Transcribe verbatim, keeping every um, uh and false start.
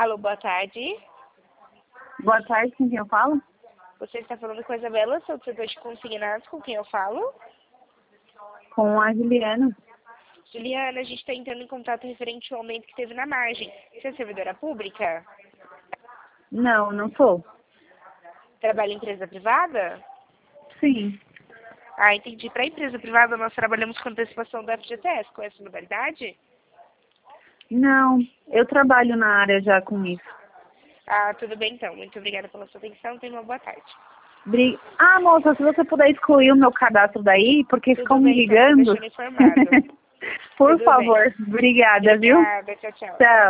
Alô, boa tarde. Boa tarde, com quem eu falo? Você está falando com a Isabela, sou do setor de consignados, com quem eu falo? Com a Juliana. Juliana, a gente está entrando em contato referente ao aumento que teve na margem. Você é servidora pública? Não, não sou. Trabalha em empresa privada? Sim. Ah, entendi. Para a empresa privada, nós trabalhamos com antecipação do F G T S. Com essa modalidade? Não, eu trabalho na área já com isso. Ah, tudo bem então. Muito obrigada pela sua atenção. Tenha uma boa tarde. Bri... Ah, moça, se você puder excluir o meu cadastro daí, porque Tudo ficam me bem, então, tô ligando. deixando informado. Por Tudo favor, bem. obrigada, viu? Obrigada, tchau, tchau. Tchau.